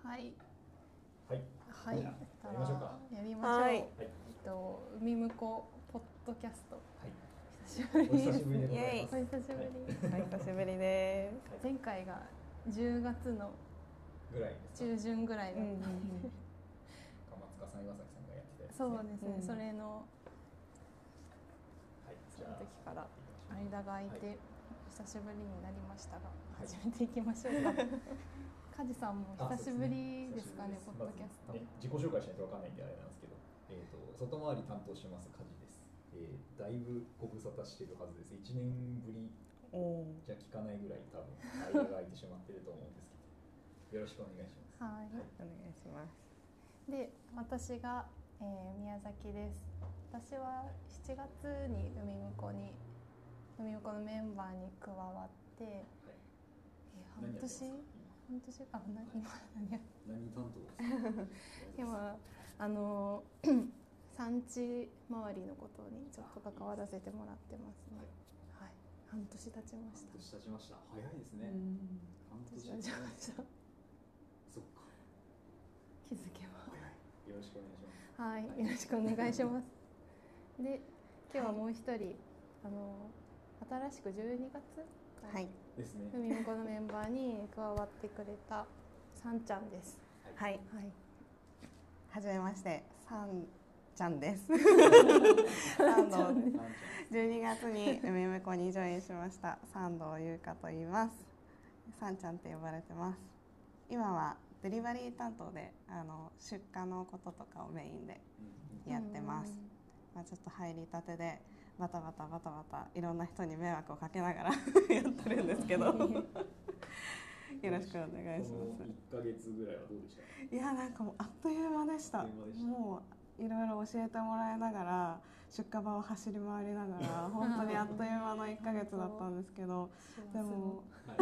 はい。 はい。 はい。 やりましょうか。 やりましょう。 はい。 海向こうポッドキャスト。 はい。 久しぶりお久しぶりでございます。 お久しぶり。 お久しぶりです。 前回が10月のぐらいですか。 中旬ぐらいだったので、 鎌塚さん、岩崎さんがやってたやつですね。 そうですね。それのはい。 その時から間が空いて久しぶりになりましたが、 はい始めていきましょうか。梶さんも久しぶりですかね、ポッドキャスト。 自己紹介しないとわかんないんであれなんですけど、外回り担当します梶です。だいぶご無沙汰してるはずです。1年ぶりじゃ聞かないぐらい多分間が空いてしまってると思うんですけど、よろしくお願いします。 はい。 お願いします。 で、私が、宮崎です。私は7月に海向こうのメンバーに加わって、半年か今何担当ですか？ 今産地周りのことにちょっと関わらせてもらってますね。はい、半年経ちました。 半年経ちました。早いですね。 半年経ちました。 そっか。 気づけば。 よろしくお願いします。 はい、よろしくお願いします。で、今日はもう一人新しく12月はいですね。 海向こうのメンバーに加わってくれたさんちゃんです。 はい。 はい。 はじめまして、さんちゃんです。 さんちゃんです。 12月に海向こうにジョインしました三藤優香と言います。さんちゃんって呼ばれてます。今はデリバリー担当で出荷のこととかをメインでやってます。まあ、ちょっと入りたてでバタバタいろんな人に迷惑をかけながらやってるんですけどよろしくお願いします。 1ヶ月ぐらいはどうでした？ いや、なんかもうあっという間でした。もういろいろ教えてもらいながら出荷場を走り回りながら本当にあっという間の1ヶ月だったんですけど、でも、 はい、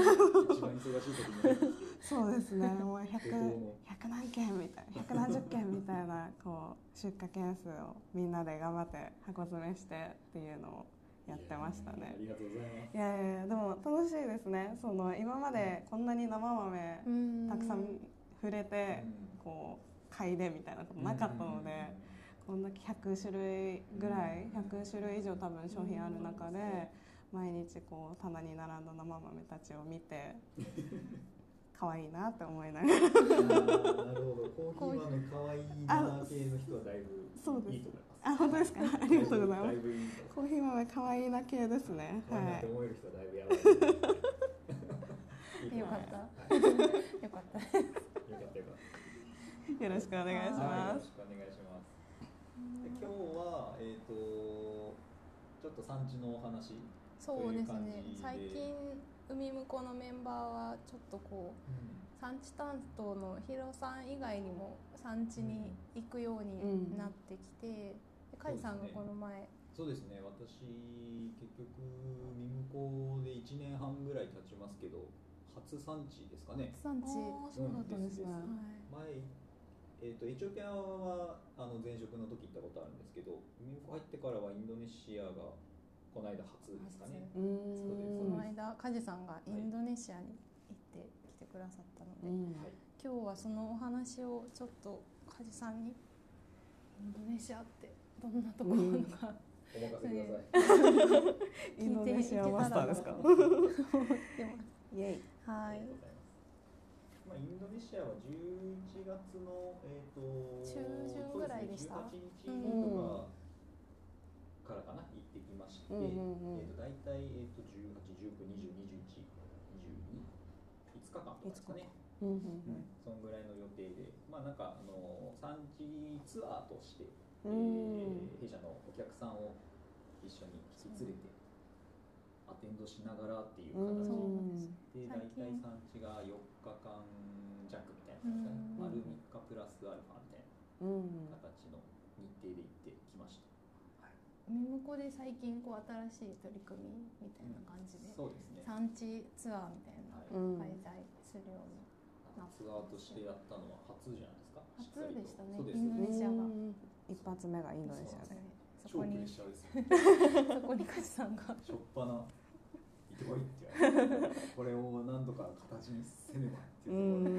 一番忙しい時に入ってきてそうですね、もう100何件みたいな、100何十件みたいなこう出荷件数をみんなで頑張って箱詰めしてっていうのをやってましたね。 ありがとうございます。 いやでも楽しいですね。今までこんなに生豆たくさん触れてこう嗅いでみたいなことなかったので、こんだけ100種類ぐらい100種類以上多分商品ある中で毎日こう棚に並んだ生豆たちを見て可愛いなって思いながら。 なるほど。コーヒー豆可愛いな系の人はだいぶいいと思います。 あ、本当ですか？ありがとうございます。 だいぶいいと。 コーヒー豆可愛いな系ですね。 はい。思える人はだいぶやばい。 よかった。よかった。 よかった。 よろしくお願いします。 よろしくお願いします。で今日はちょっと産地のお話。 そうですね。最近海向こうのメンバーはちょっとこう、産地担当のヒロさん以外にも産地に行くようになってきて、梶さんがこの前。 そうですね。私結局海向こうで1年半ぐらい経ちますけど、初産地ですかね。 産地。 そうだったんですね。 前エチオピアは前職の時行ったことあるんですけど、海向こう入ってからはインドネシアがこの間初ですかね。 この間梶さんがインドネシアに行ってきてくださったので、今日はそのお話をちょっと梶さんにインドネシアってどんなところなのか、 お任せください。 インドネシアマスターですか？ 思ってます。 イエイ。 はい。 インドネシアは11月の中旬ぐらいでした。 18日とかからかな、行ってきまして、だいたい18、19、20、21、22、5日間ですかね。そのぐらいの予定で、なんか産地ツアーとして、弊社のお客さんを一緒に引き連れてアテンドしながらっていう形で、だいたい産地が4日間弱みたいな感じですかね。丸3日プラスアルファみたいな形の日程で行ってきました。 海向こうで最近こう新しい取り組みみたいな感じで、 そうですね。 産地ツアーみたいな開催するようになって、 ツアーとしてやったのは初じゃないですか。 初でしたね。 インドネシアが一発目がインドネシアで、 超プレッシャーですよ。 そこに梶さんがしょっぱな行ってこいって言われて、これを何とか形にせねばっていうところでプレッシャー感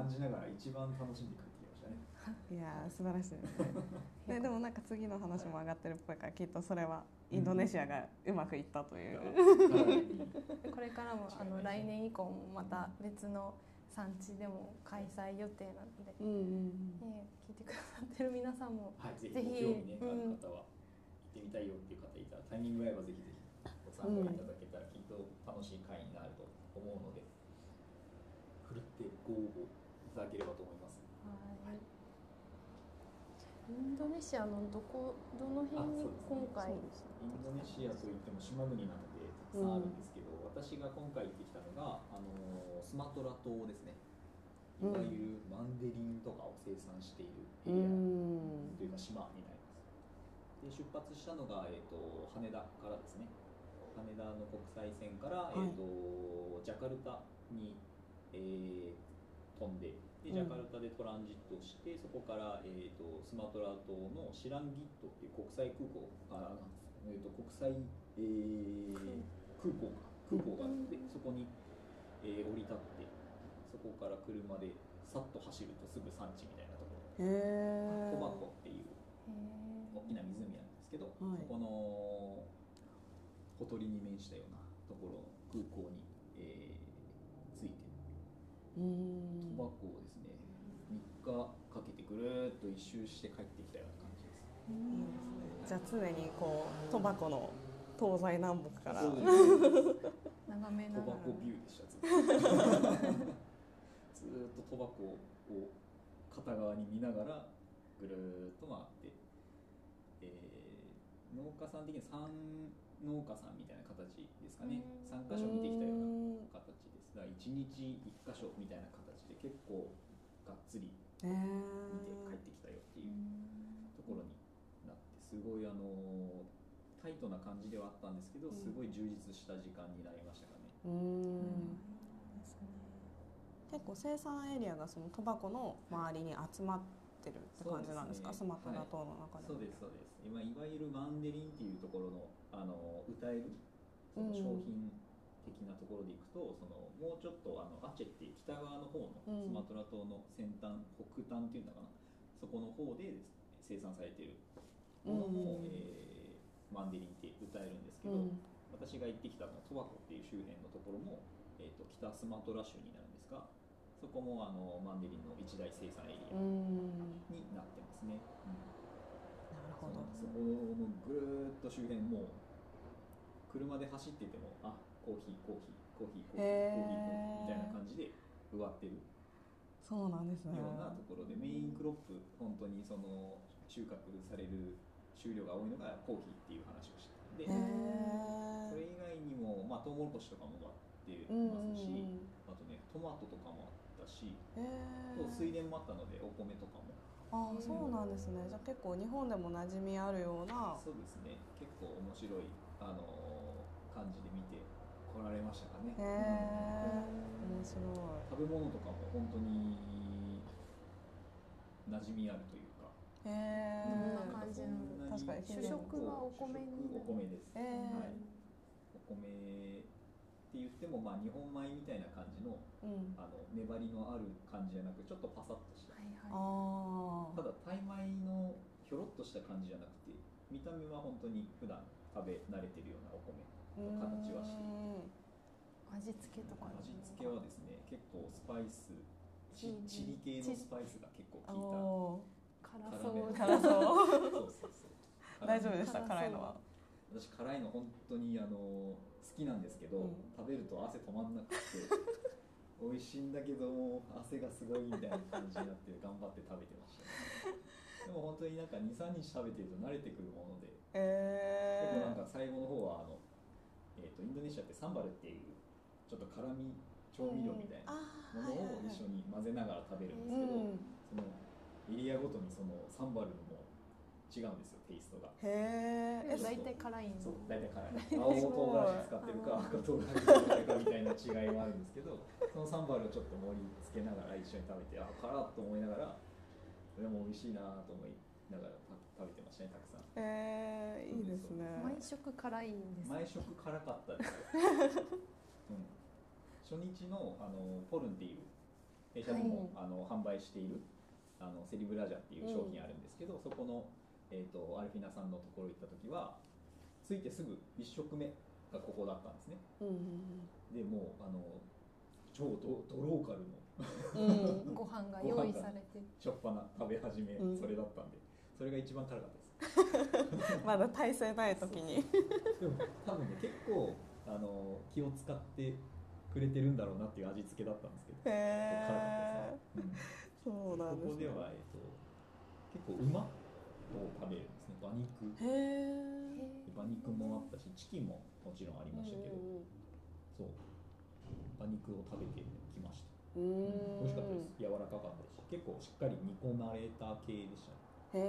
感じながら一番楽しんで帰ってきましたね。 いや素晴らしいですね。でもなんか次の話も上がってるっぽいから、きっとそれはインドネシアがうまくいったという、 これからも来年以降もまた別の産地でも開催予定なので、聞いてくださってる皆さんも、 ぜひご興味ね、ある方は行ってみたいよっていう方いたら、タイミング合えばぜひぜひご参加いただけたらきっと楽しい会になると思うので、ふるってご応募いただければと思います。 はい。インドネシアのどの辺に今回？ インドネシアといっても島国なのでたくさんあるんですけど、私が今回行ってきたのがスマトラ島ですね。いわゆるマンデリンとかを生産しているエリアというか島になります。で出発したのが、羽田からですね。羽田の国際線から、ジャカルタに、飛んで、ジャカルタでトランジットして、そこから、スマトラ島のシランギットっていう国際空港国際、空港があって、そこに、降り立って、そこから車でさっと走るとすぐ産地みたいなところ、トバコっていう大きな湖なんですけど、そこのほとりに面したようなところの空港に、着いて、トバコをですね3日かけてぐるっと一周して帰ってきたような感じです。 じゃあ常にこうトバコの東西南北から眺めながら、 トバコビューでした。ずっとトバコを片側に見ながらぐるっと回って、農家さん的には3農家さんみたいな形ですかね。3箇所見てきたような形です。だから1日1箇所みたいな形で結構がっつり見て帰ってきたよっていうところになって、すごいタイトな感じではあったんですけど、すごい充実した時間になりましたかね。 結構生産エリアがそのトバコの周りに集まってるって感じなんですか、スマトラ島の中で。 そうですそうです。いわゆるマンデリンっていうところの歌えるその商品的なところでいくと、もうちょっとアチェっていう北側の方のスマトラ島の先端、北端っていうのかな、そこの方で生産されているものも、マンデリンって歌えるんですけど、私が行ってきたのはトバコっていう周辺のところも、北スマトラ州になるんですが、そこもマンデリンの一大生産エリアになってますね。 なるほど。 そこのぐるっと周辺も車で走ってても、コーヒーみたいな感じで植わってるそうなんですね。 ようなところで、メインクロップ本当にその収穫される収量が多いのがコーヒーっていう話をしてたんで、それ以外にもトウモロコシとかも植わってますし、あとねトマトとかもあったし、水田もあったのでお米とかも。 そうなんですね。じゃあ結構日本でも馴染みあるような。 そうですね。結構面白い感じで見て来られましたかね。 面白い。 食べ物とかも本当に馴染みあるというか。 どんな感じの？ 確かに主食はお米に。 お米です。お米って言っても日本米みたいな感じの、粘りのある感じじゃなく、ちょっとパサッとした。ただタイ米のひょろっとした感じじゃなくて、見た目は本当に普段食べ慣れてるようなお米の形はしていて、 味付けとか味付けはですね、結構スパイス、チリ系のスパイスが結構効いた。 辛そう大丈夫でした？辛いのは。 私辛いの本当に好きなんですけど、食べると汗止まんなくて美味しいんだけども汗がすごいみたいな感じになって頑張って食べてました、でも本当に2、3日食べてると慣れてくるもので、結構最後の方はインドネシアってサンバルっていうちょっと辛味調味料みたいなものを一緒に混ぜながら食べるんですけど、そのエリアごとにそのサンバルも違うんですよ、テイストが。 大体辛いんです。 大体辛い。青唐辛子使ってるか赤唐辛子使ってるかみたいな違いもあるんですけど、そのサンバルをちょっと盛り付けながら一緒に食べて、辛っと思いながら、でも美味しいなと思いながら食べてましたね、たくさん。 いいですね。 毎食辛いんです。 毎食辛かったです。初日のポルンっていう弊社でも、販売しているセリブラジャっていう商品あるんですけど、そこの、アルフィナさんのところ行った時は着いてすぐ1食目がここだったんですね。でもう超ドローカルのご飯が用意されてしょっぱな食べ始め、それだったんで、それが一番辛かったです。 まだ体勢ない時にでも多分ね、結構気を使ってくれてるんだろうなっていう味付けだったんですけど、辛かったですね。 そうなんですね。 ここでは、結構馬を食べるんですね。馬肉。馬肉もあったし、チキンももちろんありましたけど、そう馬肉を食べてきました。美味しかったです。柔らかかったし、結構しっかり煮込まれた系でしたね。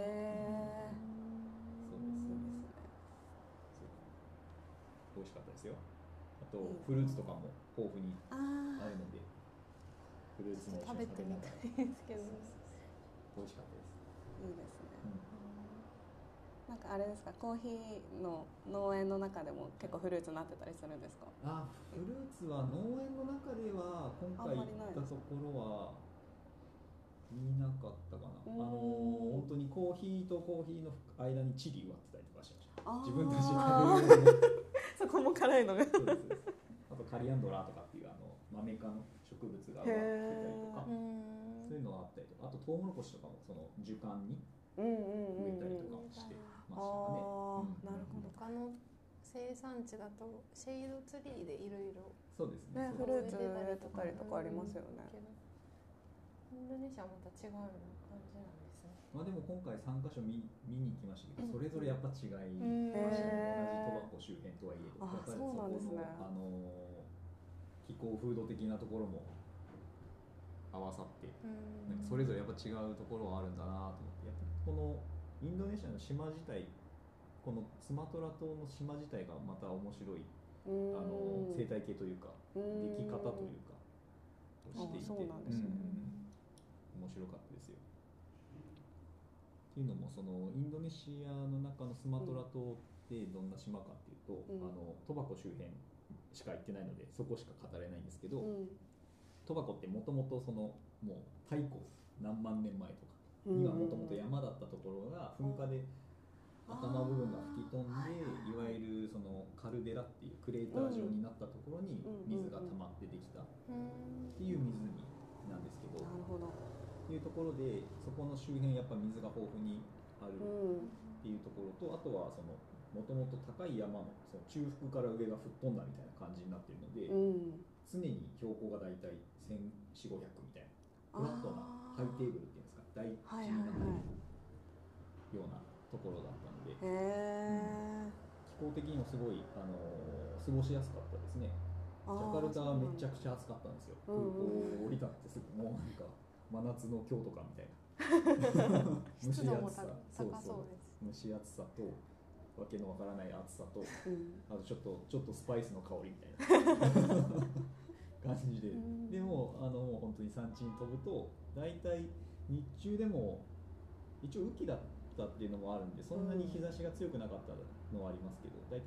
そうです美味しかったですよ。あとフルーツとかも豊富にあるので、フルーツも食べてみたいですけど、 美味しかったです。 いいですね。なんかあれですか、コーヒーの農園の中でも結構フルーツになってたりするんですか？ フルーツは農園の中では今回行ったところは見なかったかな。本当にコーヒーとコーヒーの間にチリ割ってたりとかしました。自分たちで食べるそこも辛いのがそうです。あとカリアンドラとかっていうマメ科の植物が植わってたりとか、そういうのがあったりとか、あとトウモロコシとかもその樹幹に植えたりとかもしてましたね。 なるほど。 他の生産地だとシェイドツリーでいろいろそうですね。 フルーツ植えてたりとかありますよね。 インドネシアはまた違う感じなんですね。 でも今回3カ所見に行きましたけど、それぞれやっぱ違いましたね。同じトバコ周辺とはいえど、やっぱりそこの気候風土的なところも合わさって、なんかそれぞれやっぱ違うところはあるんだなと思って、やっぱこのインドネシアの島自体、このスマトラ島の島自体がまた面白い生態系というか出来方というかをしていて、 そうなんですね。 面白かったですよ。っていうのもそのインドネシアの中のスマトラ島ってどんな島かっていうと、トバコ周辺しか行ってないのでそこしか語れないんですけど、トバコってもともとそのもう太古何万年前とかにはもともと山だったところが噴火で頭部分が吹き飛んで、いわゆるそのカルデラっていうクレーター状になったところに水が溜まってできたっていう湖なんですけど、っていうところでそこの周辺やっぱ水が豊富にあるっていうところと、あとはそのもともと高い山のその中腹から上が吹っ飛んだみたいな感じになっているので、常に標高がだいたい1400、500みたいなフラットなハイテーブルっていうんですか、台地になっているようなところだったので、気候的にもすごい過ごしやすかったですね。ジャカルタはめちゃくちゃ暑かったんですよ。空港降り立ってすぐもうなんか真夏の京都かみたいな蒸し暑さ、蒸し暑さとわけのわからない暑さと、あとちょっとスパイスの香りみたいな感じで、でももう本当に山地に飛ぶとだいたい日中でも一応雨季だったっていうのもあるんで、そんなに日差しが強くなかったのはありますけど、だいたい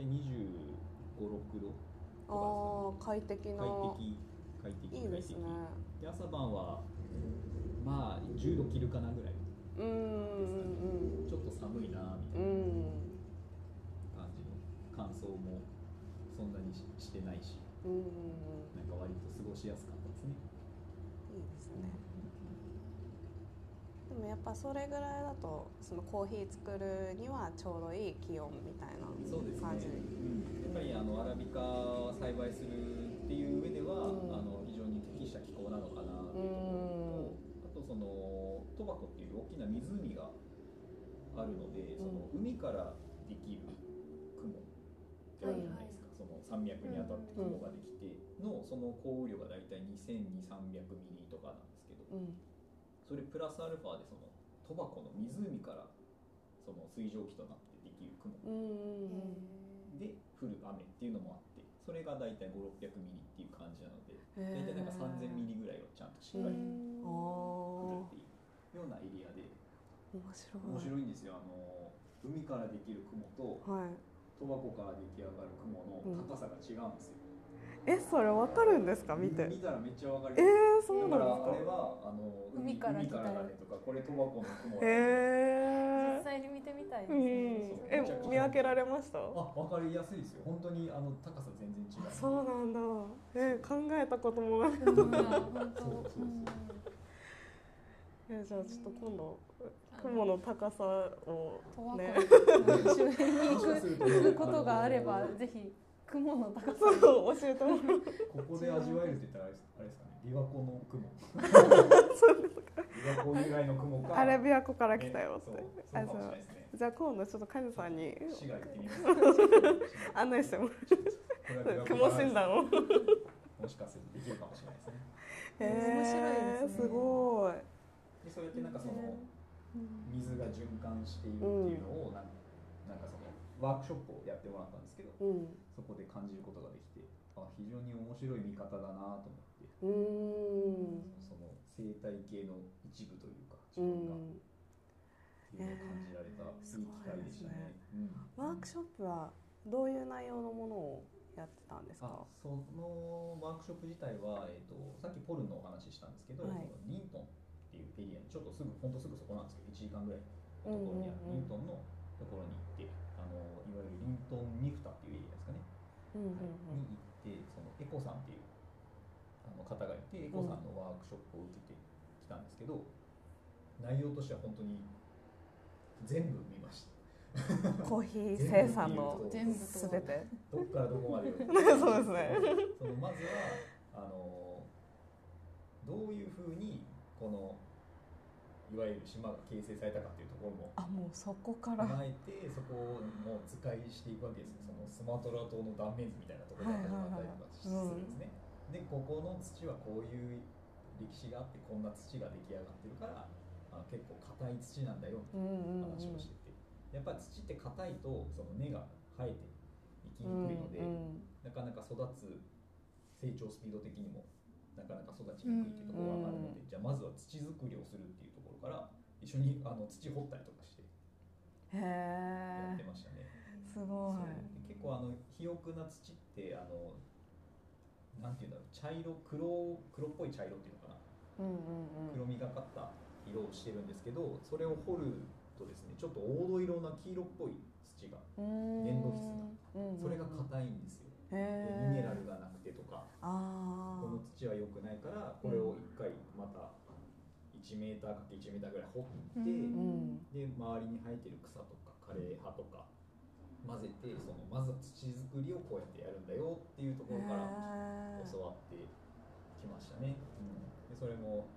25、6度とかですかね。快適いいですね。で朝晩はまあ10度切るかなぐらいですかね。ちょっと寒いなみたいな感じの乾燥もそんなにしてないし、なんか割と過ごしやすかったですね。 いいですね。でもやっぱそれぐらいだとそのコーヒー作るにはちょうどいい気温みたいな感じ。 やっぱりアラビカ栽培するっていう上では、非常に適した気候なのかなっていうところと、あとそのトバコっていう大きな湖があるので、その海からできる雲ってあるじゃないですか。その山脈に当たって雲ができてのその降雨量がだいたい2200-300ミリとかなんですけど、それプラスアルファでそのトバコの湖からその水蒸気となってできる雲で降る雨っていうのもあって、それがだいたい500-600ミリっていう感じなので、だいたいなんか3000ミリぐらいをちゃんとしっかり降るっていうようなエリアで、面白いんですよ。海からできる雲と、トバコから出来上がる雲の高さが違うんですよ。 それわかるんですか？見たらめっちゃわかる。 そうなんですか。 だからあれは海から来たよねとか、これトバコの雲。 実際に見てみたいですね。 見分けられました？ わかりやすいですよ。本当に高さ全然違う。 そうなんだ。考えたこともなかった。じゃあちょっと今度雲の高さをね、 周辺に行くことがあればぜひ雲の高さを教えてもらう。 ここで味わえるって言ったらあれですかね。琵琶湖の雲。琵琶湖由来の雲か。 あれ琵琶湖から来たよって。 そうかもしれないですね。 じゃあ今度ちょっとカズさんに市が行ってみます。 案内してもらう。雲診断を。 もしかするとできるかもしれないですね。 面白いですね。 すごい。 でそうやってなんかその水が循環しているっていうのをなんかそのワークショップをやってもらったんですけど、そこで感じることができて、非常に面白い見方だなと思って、その生態系の一部というか自分がっていうのを感じられたいい機会でしたね。 ワークショップはどういう内容のものをやってたんですか？ そのワークショップ自体は、さっきポルのお話ししたんですけど、リントンっていうエリアにちょっとほんとすぐそこなんですけど、1時間ぐらいのところにあるリントンのところに行って、いわゆるリントンニフタっていうエリアですかね、に行って、そのエコさんっていう方がいて、エコさんのワークショップを受けてきたんですけど、内容としては本当に全部見ました。 コーヒー生産の全部すべてどっからどこまでそうですね。 まずはどういうふうにこのいわゆる島が形成されたかっていうところももうそこから踏まえて、そこをもう図解していくわけですよ。そのスマトラ島の断面図みたいなところから始まったりとかするんですね。でここの土はこういう歴史があって、こんな土が出来上がってるから結構硬い土なんだよって話をしてて、やっぱり土って硬いとその根が生えていきにくいので、なかなか育つ成長スピード的にもなかなか育ちにくいっていうところがあるので、じゃあまずは土作りをするっていうところから一緒に土掘ったりとかしてやってましたね。 すごい。 結構肥沃な土ってなんていうんだろう、黒っぽい茶色っていうのかな、黒みがかった色をしてるんですけど、それを掘るとですね、ちょっと黄土色な黄色っぽい土が粘土質な、それが硬いんですよ。ミネラルがなくてとか、この土は良くないから、これを一回また1メーターかけ1メーターぐらい掘って、で周りに生えてる草とか枯れ葉とか混ぜて、まずは土作りをこうやってやるんだよっていうところから教わってきましたね。でそれも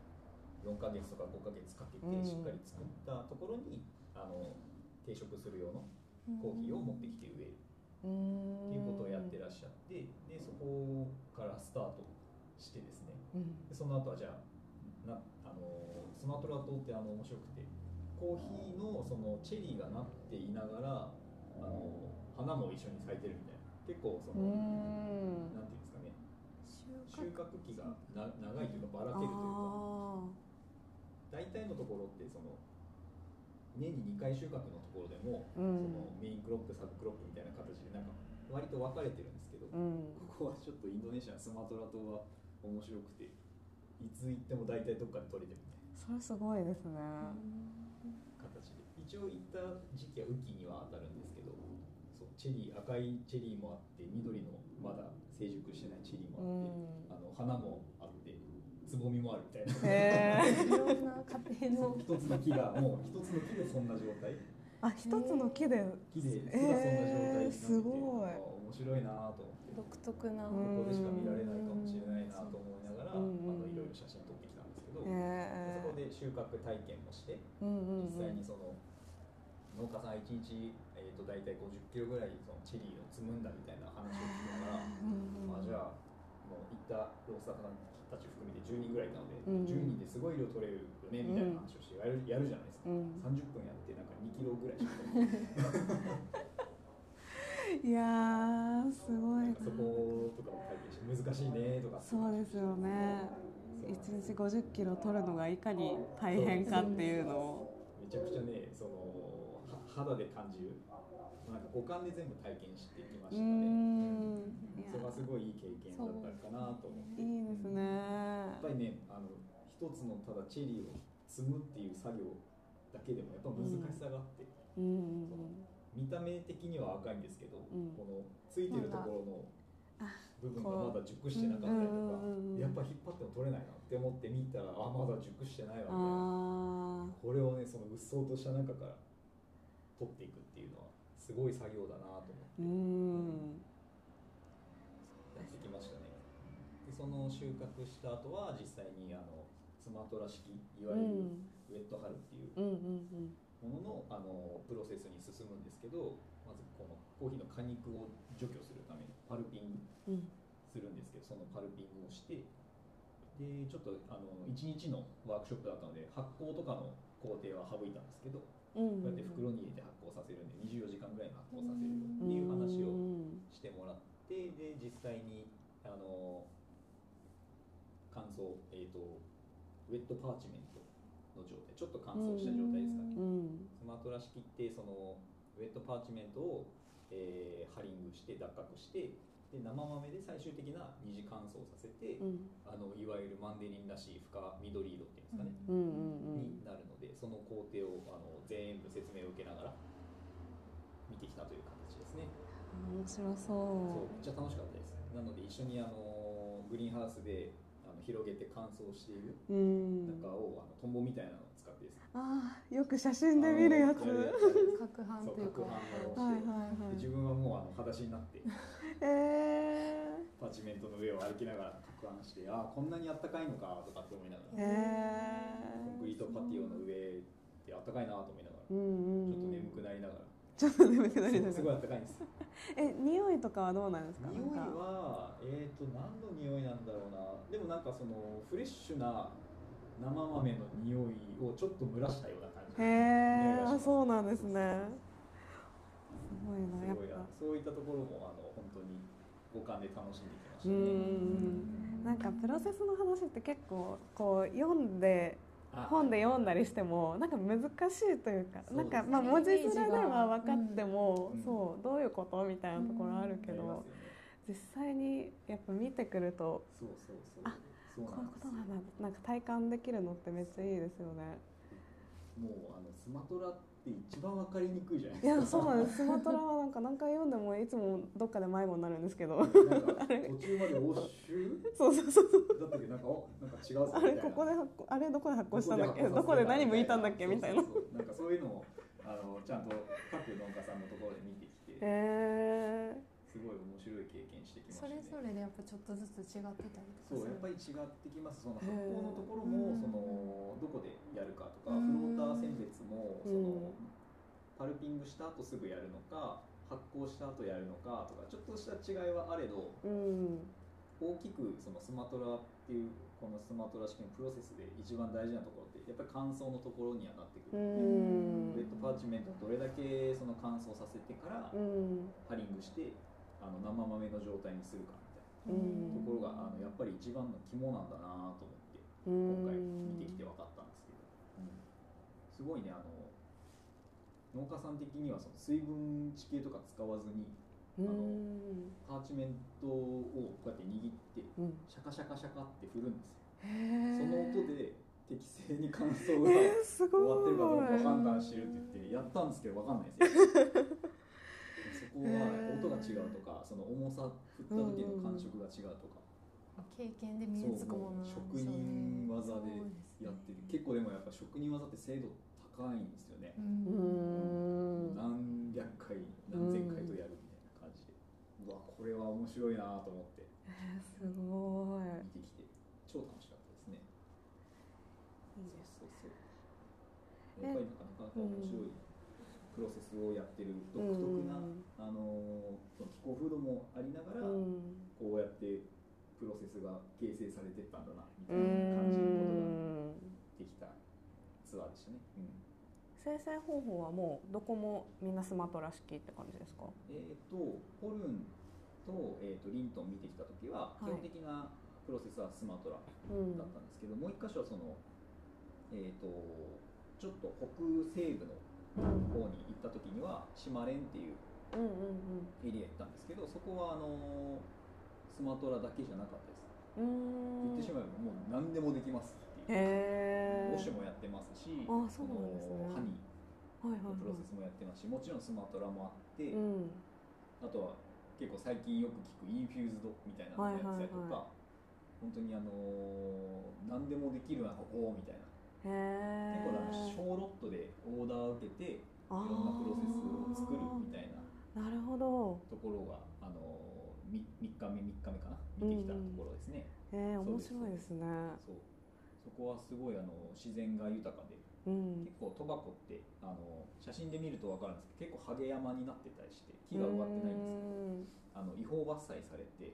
4ヶ月とか5ヶ月かけてしっかり作ったところに定食する用のコーヒーを持ってきて植えるっていうことをやってらっしゃって、でそこからスタートしてですね、でその後はじゃあスマトラ島って面白くて、コーヒーのそのチェリーがなっていながら花も一緒に咲いてるみたいな、結構なんていうんですかね、収穫期が長いというかばらけるというか、大体のところって年に2回収穫のところでも、そのメインクロップサブクロップみたいな形でなんか割と分かれてるんですけど、ここはちょっとインドネシアスマトラ島は面白くて、いつ行っても大体どっかで取れてるみたいな。 それすごいですね。 形で一応行った時期は雨季には当たるんですけど、そう赤いチェリーもあって、緑のまだ成熟してないチェリーもあって、花もあってつぼみもあるみたいな、 いろんな家庭の一つの木がもう一つの木でそんな状態、 一つの木でそんな状態になってて、 すごい面白いなと思って、 独特な、 ここでしか見られないかもしれないなと思いながら、いろいろ写真撮ってきたんですけど、そこで収穫体験もして、実際にその農家さん1日、大体50キロぐらいそのチェリーを摘むんだみたいな話を聞きながら、じゃあもう行ったロースターさんたち含めて10人ぐらいいたので、10人ですごい量取れるよねみたいな話をしてやるじゃないですか、30分やってなんか2キロぐらいしかいやーすごいな。 そことかも体験して難しいねとか。 そうですよね。1日50キロ取るのがいかに大変かっていうのをめちゃくちゃね、肌で感じる。 なんか五感で全部体験してきましたね。それがすごいいい経験だったかなと思って。 いいですね。 やっぱりね、一つのただチェリーを摘むっていう作業だけでもやっぱ難しさがあって、見た目的には赤いんですけど、このついてるところの部分がまだ熟してなかったりとか、やっぱ引っ張っても取れないなって思って見たら、あ、まだ熟してないわみたいな。これをね、そのうっそうとした中から取っていくっていうのはすごい作業だなと思ってやってきましたね。でその収穫した後は実際にスマトラ式、いわゆるウェットハルっていうものの、プロセスに進むんですけど、まずこのコーヒーの果肉を除去するためにパルピングするんですけど、そのパルピングをして、でちょっと1日のワークショップだったので発酵とかの工程は省いたんですけど、こうやって袋に入れて発酵させるんで24時間ぐらいの発酵させるっていう話をしてもらって、で実際に乾燥、ウェットパーチメントの状態、ちょっと乾燥した状態ですかね。スマトラ式ってそのウェットパーチメントを、ハリングして脱角して、で生豆で最終的な二次乾燥させて、いわゆるマンデリンらしい深緑色っていうんですかね、になるので、その工程を全部説明を受けながら見てきたという形ですね。 面白そう。 めっちゃ楽しかったです。なので一緒にグリーンハウスで広げて乾燥している中をトンボみたいなのを使ってですね、 よく写真で見るやつ、 攪拌というか、 自分はもう裸足になってパーチメントの上を歩きながら攪拌して、こんなにあったかいのかとかって思いながら、コンクリートパティオの上ってあったかいなと思いながら、ちょっと眠くなりながら、すごいあったかいんです。 匂いとかはどうなんですか？ 匂いは何の匂いなんだろうな。でもなんかそのフレッシュな生豆の匂いをちょっと蒸らしたような感じ。 そうなんですね。すごいな、やっぱそういったところも本当に五感で楽しんできましたね。 なんかプロセスの話って結構こう本で読んだりしてもなんか難しいというか、なんかまあ文字面では分かっても、そうどういうことみたいなところあるけど、実際にやっぱ見てくると、こういうことなんだ、なんか体感できるのってめっちゃいいですよね。 もうスマトラって一番分かりにくいじゃないですか。 いや、そうなんです。スマトラはなんか何回読んでもいつもどっかで迷子になるんですけど、 途中まで欧州だったけど、なんか違うぞみたいな、 ここであれどこで発酵したんだっけ、どこで何剥いたんだっけみたいな、 なんかそういうのをちゃんと各農家さんのところで見てきて、すごい面白い経験してきましたね。 それぞれでやっぱちょっとずつ違ってたりとか。 そう、やっぱり違ってきます。その発酵のところもどこでやるかとか、フローター選別もパルピングした後すぐやるのか、発酵した後やるのかとか、ちょっとした違いはあれど、大きくそのスマトラっていうこのスマトラ式のプロセスで一番大事なところってやっぱり乾燥のところにはなってくるので、ウェットパーチメントをどれだけその乾燥させてからハリングして生豆の状態にするかみたいなところがやっぱり一番の肝なんだなと思って今回見てきて分かったんですけど、すごいね、農家さん的にはその水分地形とか使わずにパーチメントをこうやって握ってシャカシャカシャカって振るんですよ。その音で適正に乾燥が終わってるかどうか判断してるって言ってやったんですけど分かんないですよ。そこは音が違うとか、その重さ振った時の感触が違うとか、 経験で身につくものなんでしょうね。 職人技でやってる、結構でもやっぱ職人技って精度高いんですよね。何百回何千回とやるみたいな感じで、これは面白いなと思って、 すごい見てきて超楽しかったですね。いいです。やっぱりなかなか面白いプロセスをやってる独特な気候風土もありながら、こうやってプロセスが形成されていったんだなみたいな感じることができたツアーでしたね。 生成方法はもうどこもみんなスマトラ式って感じですか？ ホルンと、リントン見てきたときは、基本的なプロセスはスマトラだったんですけど、もう一箇所はその、ちょっと北西部の方に行ったときにはシマレンっていうエリア行ったんですけど、そこはスマトラだけじゃなかったです。言ってしまえばもう何でもできますっていう。ウォッシュもやってますし、 そうなんですね、 ハニーのプロセスもやってますし、もちろんスマトラもあって、あとは結構最近よく聞くインフューズドみたいなのをやってたりとか、本当に何でもできるな、おおみたいな。結構小ロットでオーダーを受けていろんなプロセスを作るみたいななるほどところが3日目かな見てきたところですね。 面白いですね。 そこはすごい自然が豊かで、結構トバコって写真で見ると分かるんですけど、結構ハゲ山になってたりして木が植わってないんですけど、違法伐採されて、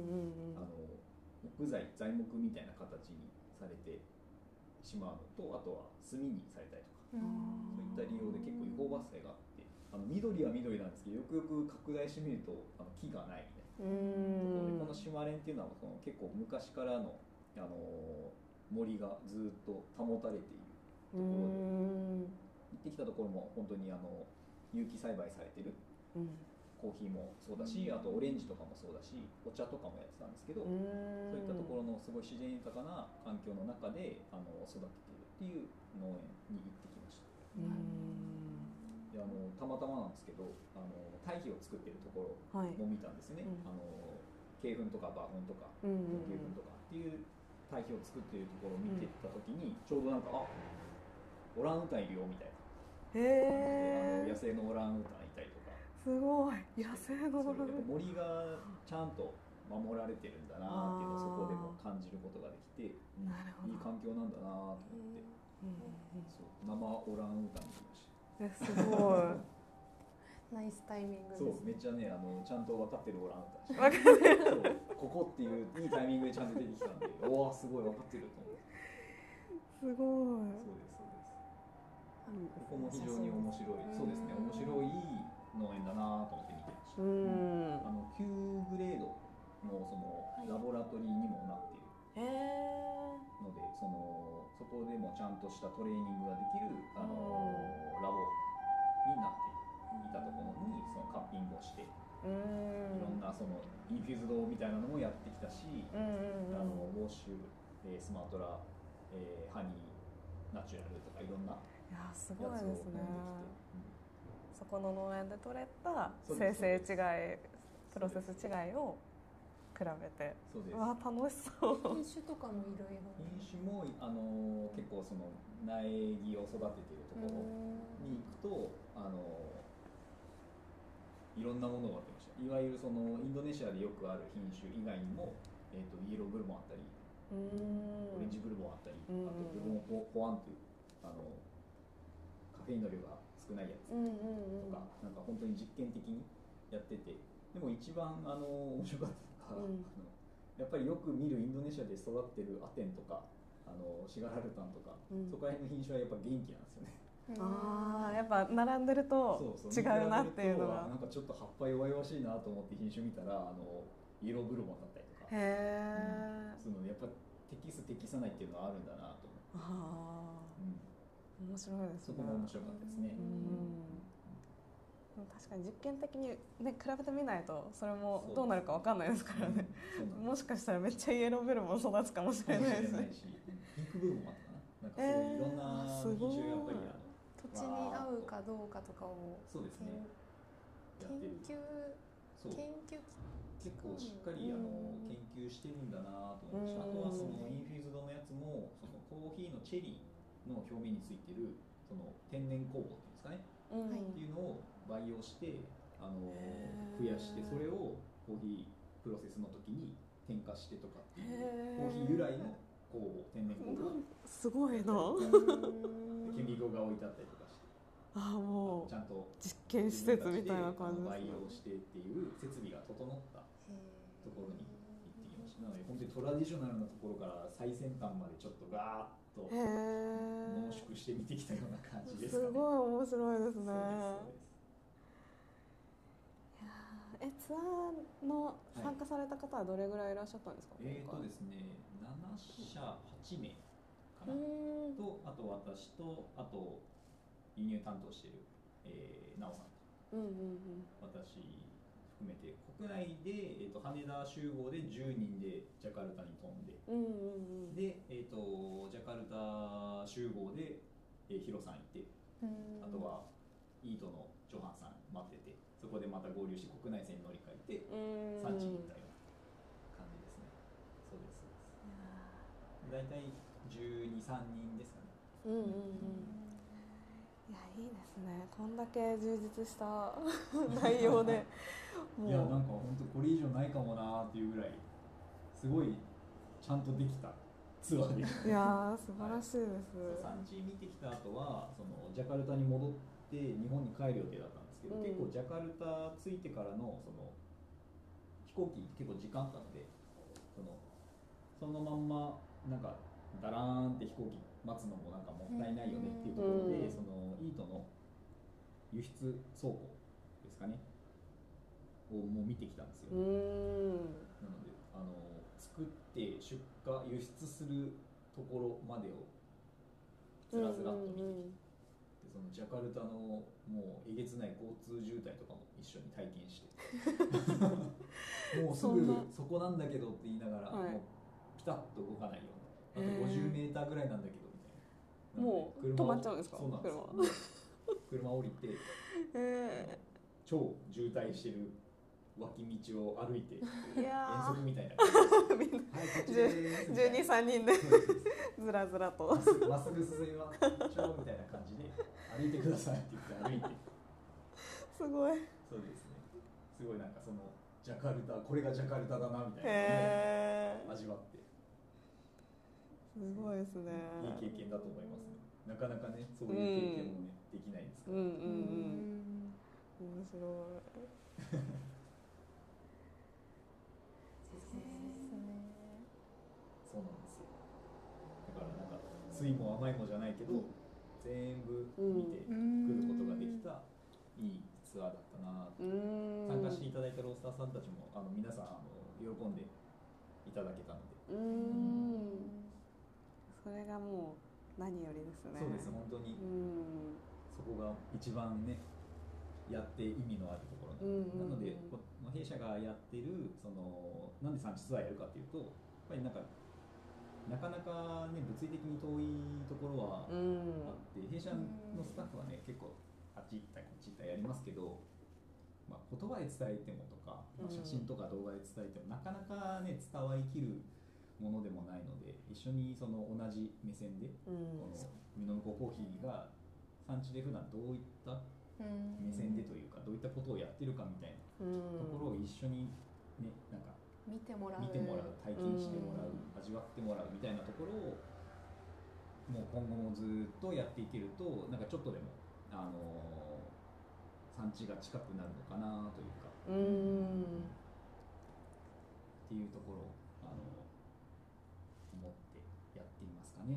木材木みたいな形にされてしまうのと、あとは炭にされたりとか、そういった利用で結構違法伐採があって、緑は緑なんですけど、よくよく拡大してみると木がないみたいなところで、この島連っていうのは結構昔からの森がずっと保たれているところで、行ってきたところも本当に有機栽培されてる、コーヒーもそうだし、あとオレンジとかもそうだし、お茶とかもやってたんですけど、そういったところのすごい自然豊かな環境の中で育てているっていう農園に行ってきました。でたまたまなんですけど、堆肥を作ってるところも見たんですね。鶏粉とか馬糞とか牛糞とかっていう堆肥を作っているところを見てた時に、ちょうどなんかオランウータンいるよみたいな、野生のオランウータンいたりとか、 すごい野生のオランウータン、 森がちゃんと守られてるんだなっていうのをそこでも感じることができて、いい環境なんだなと思って、生オランウータンに行きました。 すごいナイスタイミングです。 そうめっちゃねちゃんと分かってるオランウータンでしたここっていういいタイミングでちゃんと出てきたんで、おおすごい分かってると思って。 すごい。 そうですそうです。ここも非常に面白い。そうですね、面白い農園だなと思って見てました。Q グレードのそのラボラトリーにもなっているので、そこでもちゃんとしたトレーニングができるラボになっていたところにそのカッピングをして、いろんなそのインフューズドみたいなのもやってきたし、ウォッシュ、スマトラ、ハニー、ナチュラルとかいろんなやつを飲んできて、 そこの農園で採れた生成違い、プロセス違いを比べて、わあ楽しそう。 品種とかもいろいろ。 品種も結構その苗木を育てているところに行くといろんなものがあってました。いわゆるそのインドネシアでよくある品種以外にも、イエローブルボンあったり、オレンジブルボンあったり、あとブルボンポワンというカフェインの量が少ないやつとか、なんか本当に実験的にやってて、でも一番面白かったのが、やっぱりよく見るインドネシアで育ってるアテンとかシガラルタンとか、そこら辺の品種はやっぱ元気なんですよね。 やっぱ並んでると違うなっていうのが、 なんかちょっと葉っぱ弱々しいなと思って品種見たらイエローブルボンだったりとか、そういうのでやっぱ適す適さないっていうのはあるんだなと思って、 面白いですね。 そこも面白かったですね。 確かに実験的に、ね、比べてみないとそれもどうなるか分かんないですからね。もしかしたらめっちゃイエローブルボン育つかもしれないですね。 ピンクブルボンもあったかな。なんかそういういろんな品種やっぱり土地に合うかどうかとかをそうですね研究結構しっかり研究してるんだなと思いました。あとはそのインフューズドのやつもそのコーヒーのチェリーの表面についてるその天然酵母っていうんですかね、っていうのを培養して増やして、それをコーヒープロセスの時に添加してとかっていうコーヒー由来の酵母、天然酵母をすごいな顕微鏡が置いてあったりとかして、 もうちゃんと実験施設みたいな感じですね。 培養してっていう設備が整ったところに行ってきました。なので本当にトラディショナルなところから最先端までちょっとガーッと濃縮して見てきたような感じですかね。 すごい面白いですね。ツアーの参加された方はどれぐらいいらっしゃったんですか？ ですね、7社8名かなと、あと私と、あと輸入担当している、なおさん私含めて国内で、羽田集合で10人でジャカルタに飛んで、で、ジャカルタ集合で、ヒロさんいて、あとはイートのジョハンさん待ってて、そこでまた合流して国内線に乗り換えて産地に行ったような感じですね。そうですそうです。だいたい12、3人ですかね。 いやいいですね。こんだけ充実した内容でいやなんか本当これ以上ないかもなっていうぐらいすごいちゃんとできたツアーでした。 いや素晴らしいです。 産地見てきた後はそのジャカルタに戻って日本に帰る予定だったんですけど、結構ジャカルタ着いてからのその飛行機結構時間あったので、そのまんまなんかダラーンって飛行機待つのもなんかもったいないよねっていうところで、そのイートの輸出倉庫ですかねをもう見てきたんですよ。なので作って出荷輸出するところまでをずらずらっと見てきて、そのジャカルタのもうえげつない交通渋滞とかも一緒に体験してもうすぐそこなんだけどって言いながら、もうピタッと動かないような、あと50メーターぐらいなんだけどみたいな、 もう止まっちゃうんですか？ そうなんですよ。車降りて、超渋滞してる脇道を歩いて遠足みたいな 12、3人でずらずらとまっすぐ進みましょうみたいな感じで歩いてくださいって言って歩いてすごい。 そうですね。すごいなんかそのジャカルタ、これがジャカルタだなみたいな味わってすごいですね。 いい経験だと思いますね。なかなかねそういう経験もね、できないですから。面白い。 そうなんですよ。だからなんか酸いも甘いもじゃないけど、全部見てくることができたいいツアーだったな。参加していただいたロースターさんたちも皆さん喜んでいただけたので、 それがもう何よりですね。 そうです本当に、そこが一番ねやって意味のあるところなので、弊社がやってるなんで産地ツアーやるかっていうと、やっぱりなかなかね物理的に遠いところはあって、弊社のスタッフはね結構あっち行ったりこっち行ったりやりますけど、言葉で伝えてもとか、写真とか動画で伝えてもなかなかね伝わりきるものでもないので、一緒に同じ目線で、この海の向こうコーヒーが産地で普段どういった目線でというか、どういったことをやってるかみたいなところを一緒にねなんか見てもらう、 体験してもらう、味わってもらうみたいなところをもう今後もずっとやっていけると、なんかちょっとでも産地が近くなるのかなというか、っていうところを思ってやっていますかね。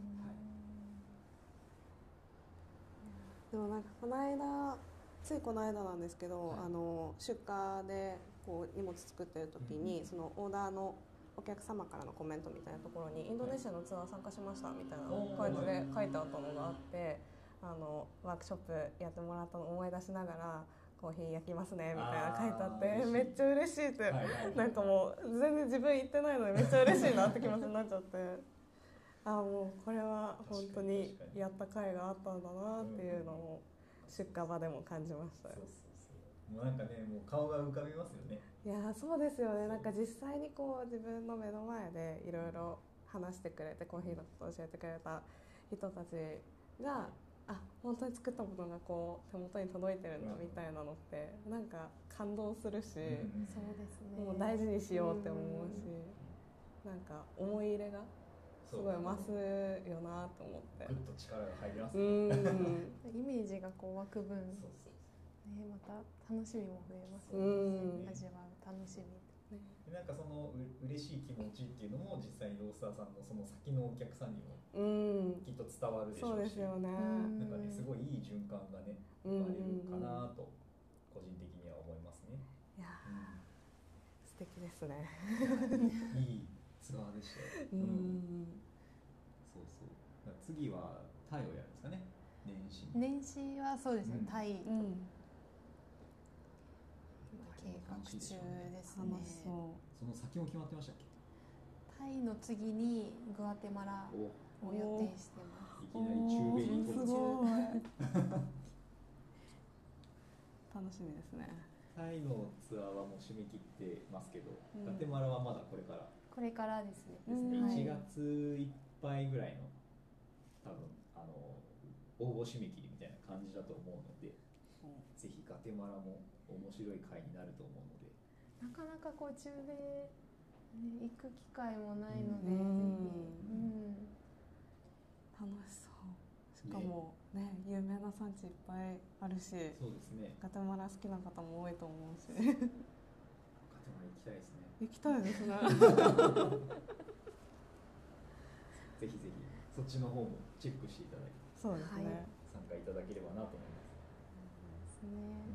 でもなんかついこの間なんですけど、出荷でこう荷物作ってる時に、そのオーダーのお客様からのコメントみたいなところに、インドネシアのツアー参加しましたみたいな感じで書いてあったのがあって、ワークショップやってもらったのを思い出しながらコーヒー焼きますねみたいな書いてあって、めっちゃ嬉しいって、なんかもう全然自分言ってないのにめっちゃ嬉しいなって気持ちになっちゃって、もうこれは本当にやった甲斐があったんだなっていうのを出荷場でも感じましたよ。 もうなんかね、もう顔が浮かびますよね。 いやそうですよね。なんか実際にこう自分の目の前でいろいろ話してくれて、コーヒーのことを教えてくれた人たちが本当に作ったものがこう手元に届いてるんだみたいなのってなんか感動するし、 そうですね、 もう大事にしようって思うし、なんか思い入れがすごい増すよなと思って、 ぐっと力が入りますね。 イメージがこう湧く分、また楽しみも増えますね。味わう楽しみ、 なんか嬉しい気持ちっていうのも実際にロースターさんのその先のお客さんにもきっと伝わるでしょうし、 そうですよね。 なんかねすごいいい循環がね生まれるかなと個人的には思いますね。 いや素敵ですね。 いいツアーでしたよ。そうそう。次はタイをやるんですかね。年始はそうですね、タイ。 計画中ですね。 楽しそう。 その先も決まってましたっけ？ タイの次にグアテマラを予定してます。 いきなり中米に飛ぶ。 すごい楽しみですね。 タイのツアーはもう締め切ってますけど、ガテマラはまだこれからですね。 1月いっぱいぐらいの多分応募締め切りみたいな感じだと思うので、ぜひガテマラも面白い会になると思うので、 なかなかこう中米、行く機会もないので、 楽しそう。しかもね、有名な産地いっぱいあるし、 そうですね。 ガテマラ好きな方も多いと思うし。 ガテマラ行きたいですね。 行きたいですね。 ぜひぜひそっちの方もチェックしていただいて、 そうですね。 参加いただければなと思います。 そうですね。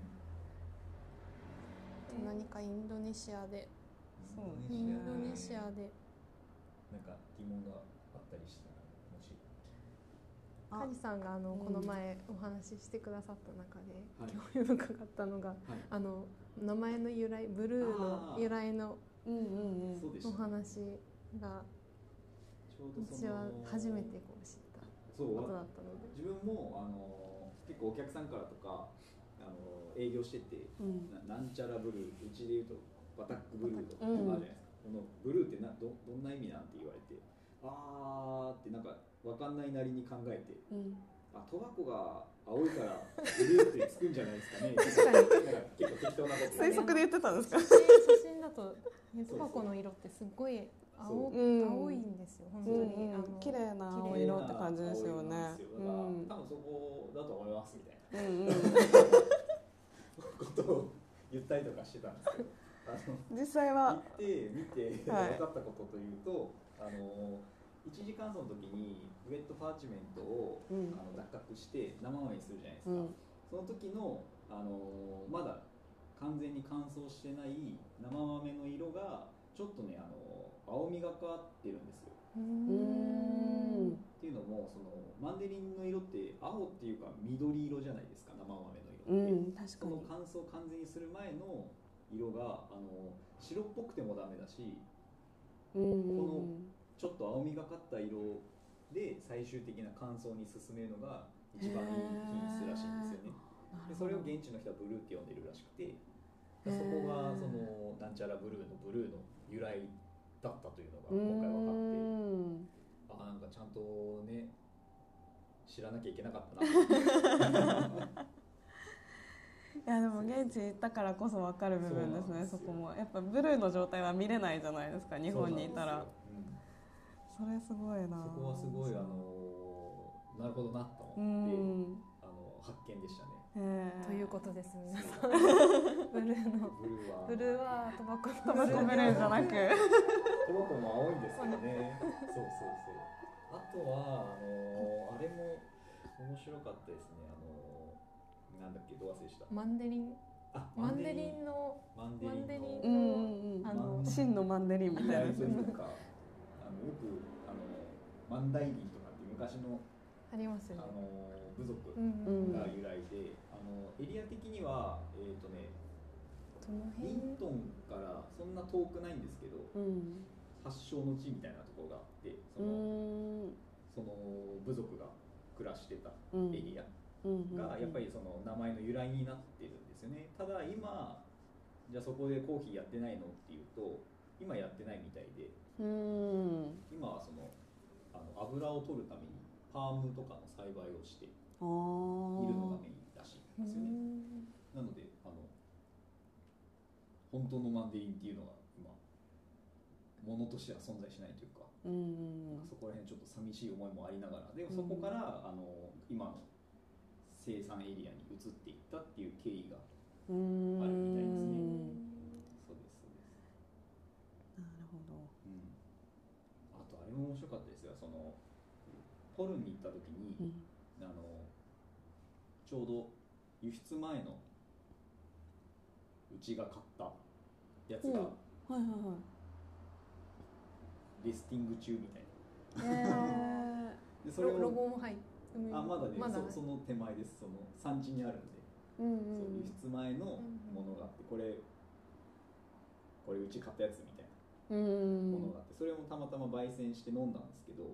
何かインドネシアで、インドネシアでなんか疑問があったりしたら、もしカジさんがこの前お話ししてくださった中で興味深かったのが、名前の由来、ブルーの由来のお話が私は初めてこう知ったことだったので、 自分も結構お客さんからとか営業してて、なんちゃらブルー、うちでいうとバタックブルーとかあるじゃないですか。このブルーってどんな意味なんて言われて、あーってなんか分かんないなりに考えて、トバコが青いからブルーってつくんじゃないですかね。 確かに結構適当なこと推測で言ってたんですか？ 写真だとトバコの色ってすごい青いんですよ。本当に綺麗な青色って感じですよね。 多分そこだと思いますみたいなことを言ったりとかしてたんですけど、 実際は行って見て分かったことというと、一次乾燥の時にウェットパーチメントを脱角して生豆にするじゃないですか。その時のまだ完全に乾燥してない生豆の色がちょっとね青みがかってるんですよ。っていうのもマンデリンの色って青っていうか緑色じゃないですか、生豆の色って。 確かに。 その乾燥を完全にする前の色が白っぽくてもダメだし、このちょっと青みがかった色で最終的な乾燥に進めるのが一番いい品質らしいんですよね。でそれを現地の人はブルーって呼んでるらしくて、そこがなんちゃらブルーの由来だったというのが今回分かって、なんかちゃんとね知らなきゃいけなかったな。 いやでも現地行ったからこそ分かる部分ですね。そこもやっぱブルーの状態は見れないじゃないですか、日本にいたら。それすごいな。 そこはすごいなるほどなと思って発見でしたね。 ということです皆さん。ブルーはトバコブルーじゃなくトバコも青いんですけどね。そう。あとはあれも面白かったですね。なんだっけ、ど忘れした。 マンデリンの真のマンデリンみたいなやつ。 よくマンダイリンとかって昔のありますよね。 部族が由来で、エリア的にはリントンからそんな遠くないんですけど、発祥の地みたいなところがあって、その部族が暮らしてたエリアがやっぱりその名前の由来になってるんですよね。ただ今じゃあそこでコーヒーやってないのっていうと、今やってないみたいで、今は油を取るためにパームとかの栽培をしているのがメインらしいんですよね。なので本当のマンデリンっていうのが今ものとしては存在しないというか、そこら辺ちょっと寂しい思いもありながら、でもそこから今の生産エリアに移っていったっていう経緯があるみたいですね。そうです。 なるほど。 あとあれも面白かったですが、ポルンに行った時に、ちょうど輸出前のうちが買ったやつがリスティング中みたいな。でそれをロゴも入ってまだね、その手前です。産地にあるんで、輸出前のものがあって、これこれうち買ったやつみたいなものがあって、それもたまたま焙煎して飲んだんですけど、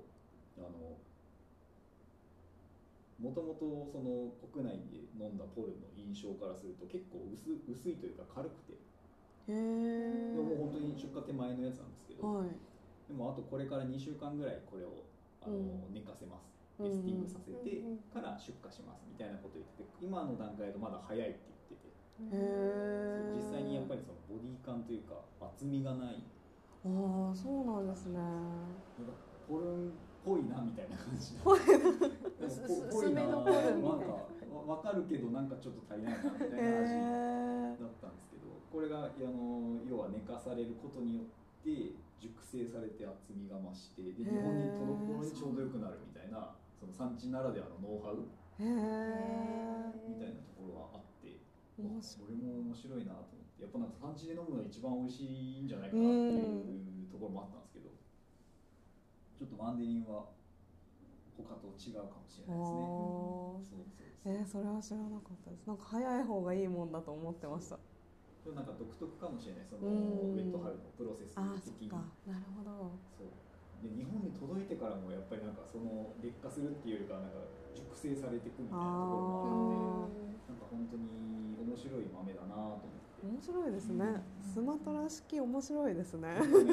もともとその国内で飲んだポルンの印象からすると結構薄いというか軽くて、でも本当に出荷手前のやつなんですけど、はい、でもあとこれから2週間ぐらいこれを寝かせます、エスティングさせてから出荷しますみたいなことを言ってて、今の段階だとまだ早いって言ってて、実際にやっぱりそのボディ感というか厚みがない。 ああ、そうなんですね。 ポルンっぽいなみたいな感じ。 薄めのポルンみたいな。 わかるけどなんかちょっと足りないなみたいな味だったんですけど、これが要は寝かされることによって熟成されて厚みが増して、で日本に届く頃にちょうどよくなるみたいな、その産地ならではのノウハウみたいなところはあって、俺も面白いなと思って、やっぱなんか産地で飲むのが一番美味しいんじゃないかなっていうところもあったんですけど、ちょっとワンデリンは他と違うかもしれないですね。 それは知らなかったです。なんか早い方がいいもんだと思ってました。 なんか独特かもしれない、そのウェットハルのプロセス的に。 なるほど。 そうで、日本に届いてからもやっぱりなんかその劣化するっていうよりかなんか熟成されていくみたいなところもあって、なんか本当に面白い豆だなと思って。 面白いですね。スマトラ式面白いですね。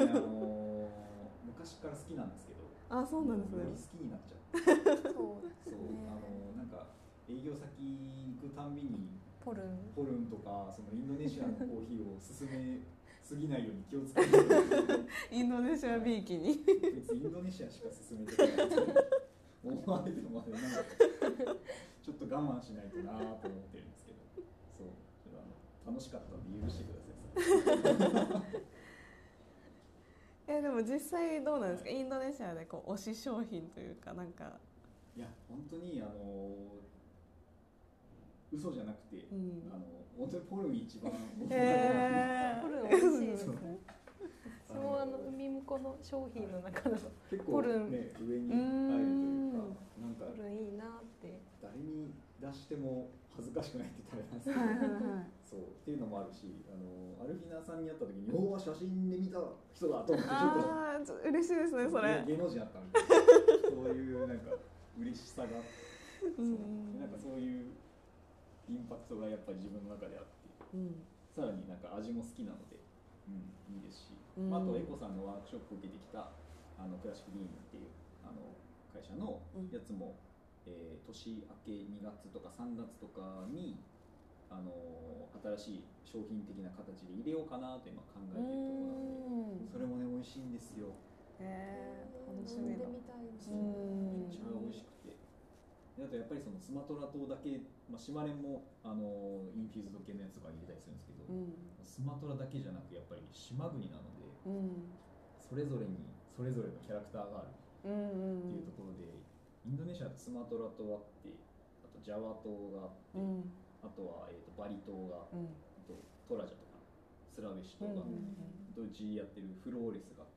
昔から好きなんですけど。 そうなんですね。 好きになっちゃって。なんか営業先行くたんびにポルンとかそのインドネシアのコーヒーを勧めすぎないように気をつけてインドネシアビーキに別にインドネシアしか勧めてない思われてもなんかちょっと我慢しないとなと思ってるんですけど、そう楽しかったんで許してください。 でも実際どうなんですか、インドネシアでこう推し商品というか、なんか。 いや本当に嘘じゃなくて、本当にポルン一番ポルン美味しいですね。その海向こうの商品の中だと結構ね上に入るというか、なんかポルンいいなって誰に出しても恥ずかしくないって言ったらなんですけど、そうっていうのもあるし、アルフィナさんに会った時に「おお写真で見た人だ」と思ってちょっと嬉しいですねそれ。 芸能人だったみたいなそういうなんか嬉しさがあって、なんかそういうインパクトがやっぱり自分の中であって、さらになんか味も好きなので、いいですし、あとエコさんのワークショップ受けてきたクラシックビームっていう会社のやつも、年明け2月とか3月とかに新しい商品的な形で入れようかなと今考えているところなので、それもね美味しいんですよ。 楽しみだ。 めっちゃ美味しくて、あとやっぱりそのスマトラ島だけ、島連もインフューズド系のやつとか入れたりするんですけど、スマトラだけじゃなくやっぱり島国なので、それぞれにそれぞれのキャラクターがあるっていうところで、インドネシアってスマトラ島あって、あとジャワ島があって、あとは、バリ島が、あとトラジャとかスラウェシ島が、うちやってるフローレスがあって、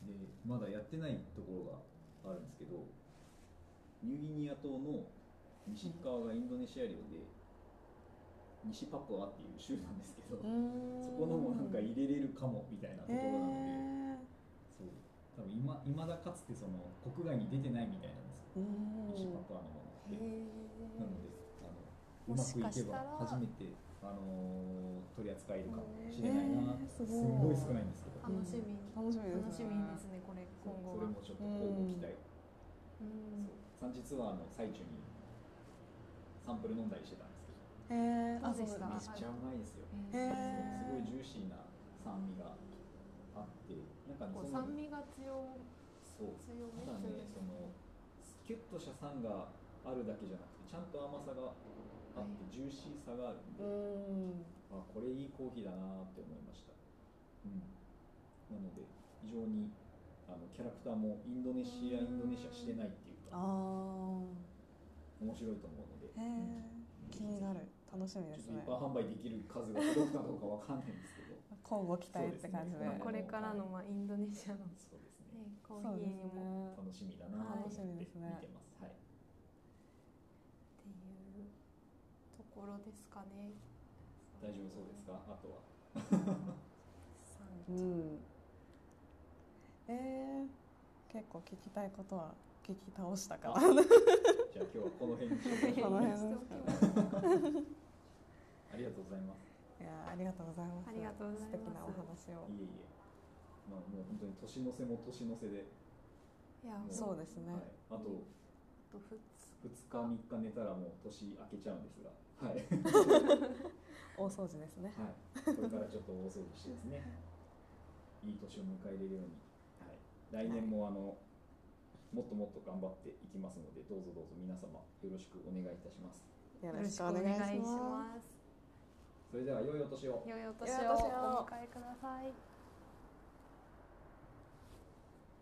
でまだやってないところがあるんですけど、ニューギニア島の西側がインドネシア領で、西パプアっていう州なんですけど、そこのもなんか入れれるかもみたいなところなので、そう多分今だかつてその国外に出てないみたいなんですよ、西パプアのものって。なのでうまくいけば初めて取り扱えるかもしれないな。すごい少ないんですけど、 楽しみですねこれ今後は。 それもちょっと今後期待。産地ツアーの最中にサンプル飲んだりしてたんですけど、 どうでした？ めっちゃうまいですよ。すごいジューシーな酸味があって、なんかね、 酸味が強め。 ただね、そのキュッとした酸があるだけじゃなくて、ちゃんと甘さがあって、ジューシーさがあるんで、これいいコーヒーだなって思いました。なので非常にキャラクターもインドネシアしてないっていうか、面白いと思うので、 気になる。楽しみですね。 一般販売できる数が届くかどうかわかんないんですけど、 交互期待って感じで、 これからのインドネシアのコーヒーにも楽しみだなと思って見てます。 っていうところですかね。 大丈夫そうですか？あとは結構聞きたいことは聞き倒したから。 じゃあ今日はこの辺にしておきます。ありがとうございます。 いや、ありがとうございます。 ありがとうございます。 素敵なお話を。 いえいえ。まあもう本当に年の瀬も年の瀬で。 いや、そうですね。 あと2日3日寝たらもう年明けちゃうんですが、はい。 大掃除ですね。 はい。これからちょっと大掃除してですね。いい年を迎えれるように、はい。来年ももっともっと頑張っていきますので、どうぞどうぞ皆様よろしくお願いいたします。 よろしくお願いします。 それでは良いお年を。 良いお年をお迎えください。